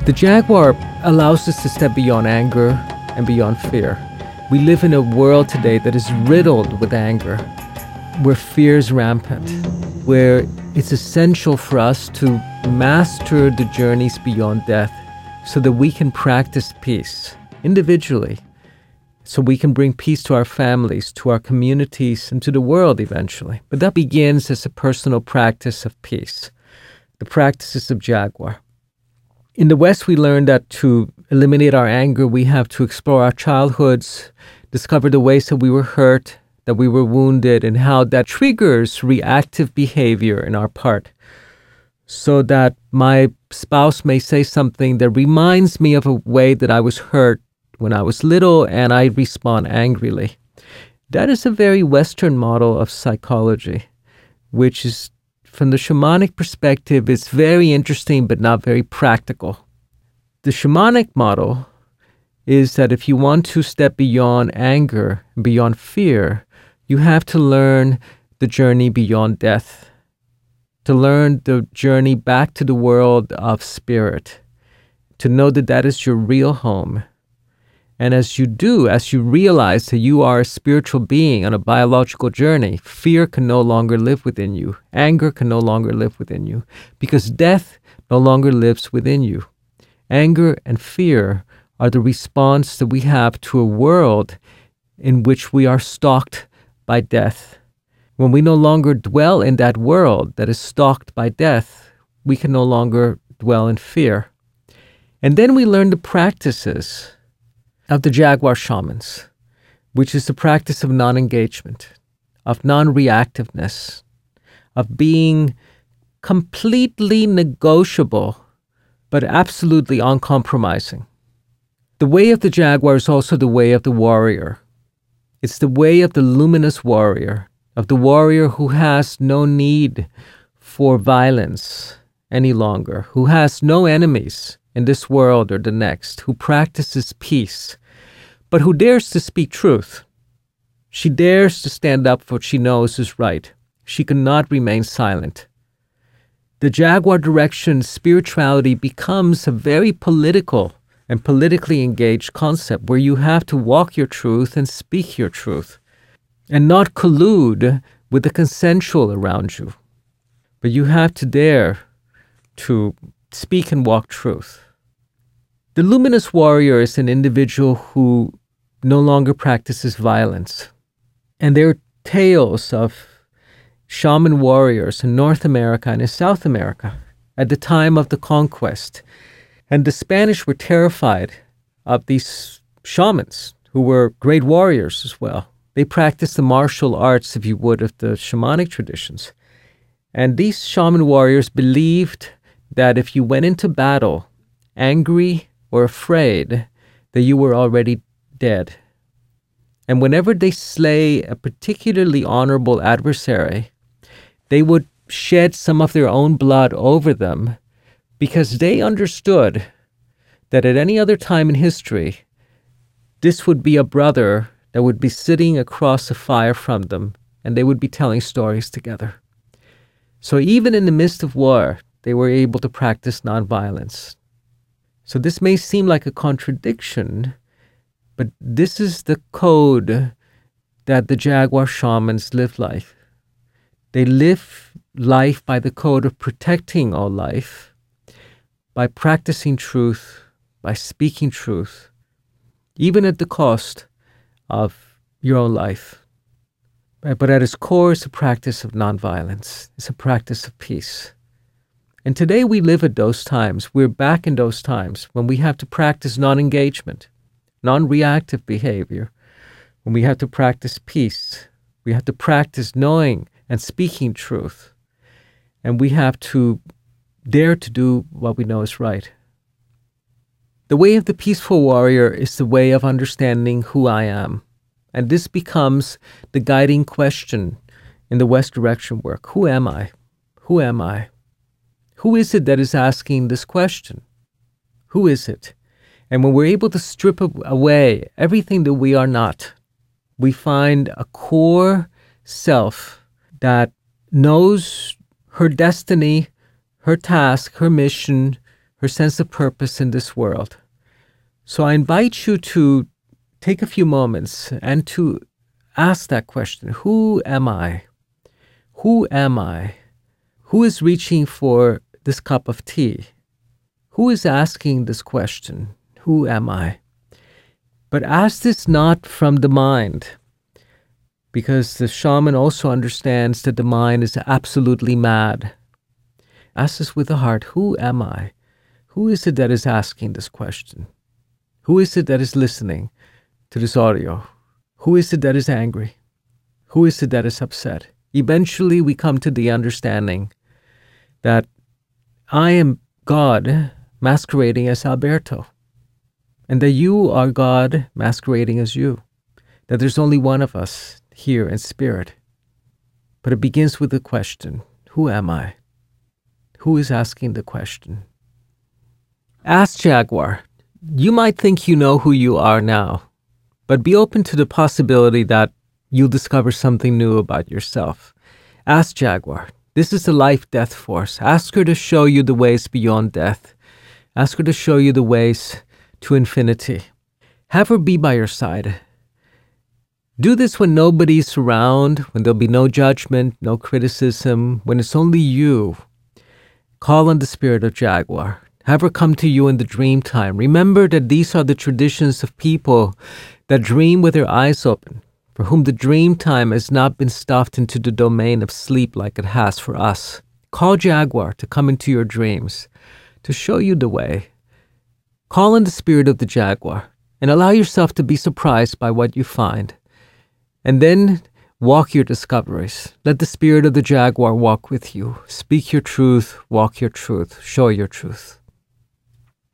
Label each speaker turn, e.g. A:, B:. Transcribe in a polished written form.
A: The jaguar allows us to step beyond anger and beyond fear. We live in a world today that is riddled with anger, where fear is rampant, where it's essential for us to master the journeys beyond death so that we can practice peace individually, so we can bring peace to our families, to our communities, and to the world eventually. But that begins as a personal practice of peace, the practices of jaguar. In the West, we learned that to eliminate our anger, we have to explore our childhoods, discover the ways that we were hurt, that we were wounded, and how that triggers reactive behavior in our part. So that my spouse may say something that reminds me of a way that I was hurt when I was little, and I respond angrily. That is a very Western model of psychology, which is, from the shamanic perspective, it's very interesting but not very practical. The shamanic model is that if you want to step beyond anger, beyond fear, you have to learn the journey beyond death, to learn the journey back to the world of spirit, to know that that is your real home. And as you do, as you realize that you are a spiritual being on a biological journey, fear can no longer live within you. Anger can no longer live within you, because death no longer lives within you. Anger and fear are the response that we have to a world in which we are stalked by death. When we no longer dwell in that world that is stalked by death, we can no longer dwell in fear. And then we learn the practices of the jaguar shamans, which is the practice of non-engagement, of non-reactiveness, of being completely negotiable, but absolutely uncompromising. The way of the jaguar is also the way of the warrior. It's the way of the luminous warrior, of the warrior who has no need for violence any longer, who has no enemies in this world or the next, who practices peace, but who dares to speak truth. She dares to stand up for what she knows is right. She cannot remain silent. The jaguar direction spirituality becomes a very political and politically engaged concept where you have to walk your truth and speak your truth and not collude with the consensual around you. But you have to dare to speak and walk truth. The luminous warrior is an individual who no longer practices violence. And there are tales of shaman warriors in North America and in South America at the time of the conquest. And the Spanish were terrified of these shamans who were great warriors as well. They practiced the martial arts, if you would, of the shamanic traditions. And these shaman warriors believed that if you went into battle angry or afraid, that you were already dead. And whenever they slay a particularly honorable adversary, they would shed some of their own blood over them because they understood that at any other time in history, this would be a brother that would be sitting across a fire from them, and they would be telling stories together. So even in the midst of war, they were able to practice nonviolence. So this may seem like a contradiction, but this is the code that the jaguar shamans live life. They live life by the code of protecting all life, by practicing truth, by speaking truth, even at the cost of your own life. But at its core, it's a practice of nonviolence. It's a practice of peace. And today we live at those times. We're back in those times when we have to practice non-engagement, non-reactive behavior, when we have to practice peace. We have to practice knowing and speaking truth. And we have to dare to do what we know is right. The way of the peaceful warrior is the way of understanding who I am. And this becomes the guiding question in the West Direction work. Who am I? Who am I? Who is it that is asking this question? Who is it? And when we're able to strip away everything that we are not, we find a core self that knows her destiny, her task, her mission, her sense of purpose in this world. So I invite you to take a few moments and to ask that question. Who am I? Who am I? Who is reaching for this cup of tea? Who is asking this question? Who am I? But ask this not from the mind, because the shaman also understands that the mind is absolutely mad. Ask this with the heart. Who am I? Who is it that is asking this question? Who is it that is listening to this audio? Who is it that is angry? Who is it that is upset? Eventually we come to the understanding that I am God masquerading as Alberto, and that you are God masquerading as you, that there's only one of us here in spirit. But it begins with the question, who am I? Who is asking the question? Ask Jaguar. You might think you know who you are now, but be open to the possibility that you'll discover something new about yourself. Ask Jaguar. This is the life-death force. Ask her to show you the ways beyond death. Ask her to show you the ways to infinity. Have her be by your side. Do this when nobody's around, when there'll be no judgment, no criticism, when it's only you. Call on the spirit of Jaguar. Have her come to you in the dream time. Remember that these are the traditions of people that dream with their eyes open, for whom the dream time has not been stuffed into the domain of sleep like it has for us. Call Jaguar to come into your dreams, to show you the way. Call on the spirit of the Jaguar and allow yourself to be surprised by what you find. And then walk your discoveries. Let the spirit of the Jaguar walk with you. Speak your truth, walk your truth, show your truth.